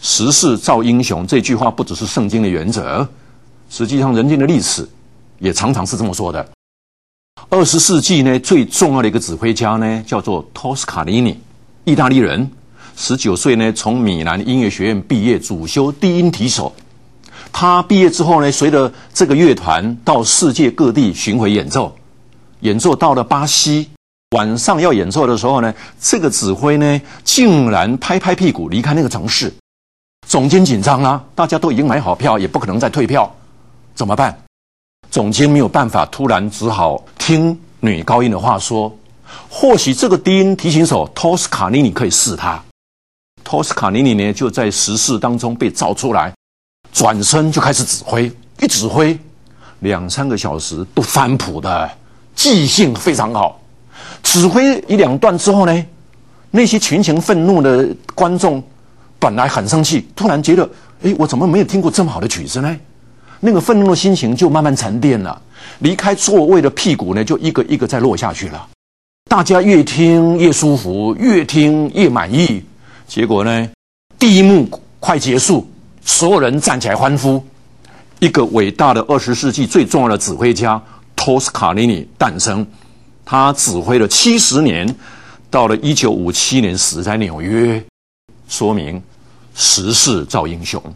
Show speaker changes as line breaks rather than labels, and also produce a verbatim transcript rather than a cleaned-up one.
时势造英雄这句话不只是圣经的原则，实际上人间的历史也常常是这么说的。二十世纪呢，最重要的一个指挥家呢，叫做托斯卡尼尼，意大利人，十九岁呢，从米兰音乐学院毕业，主修低音提手。他毕业之后呢，随着这个乐团到世界各地巡回演奏，演奏到了巴西，晚上要演奏的时候呢，这个指挥呢，竟然拍拍屁股离开那个城市。总监紧张啦，大家都已经买好票，也不可能再退票，怎么办？总监没有办法，突然只好听女高音的话说，或许这个低音提琴手托斯卡尼尼可以试他。托斯卡尼尼呢，就在时势当中被召出来，转身就开始指挥，一指挥两三个小时不翻谱的，记性非常好。指挥一两段之后呢，那些群情愤怒的观众本来很生气，突然觉得，哎，我怎么没有听过这么好的曲子呢？那个愤怒的心情就慢慢沉淀了，离开座位的屁股呢，就一个一个再落下去了。大家越听越舒服，越听越满意。结果呢，第一幕快结束，所有人站起来欢呼，一个伟大的二十世纪最重要的指挥家托斯卡尼尼诞生。他指挥了七十年，到了一九五七年死在纽约，说明时势造英雄。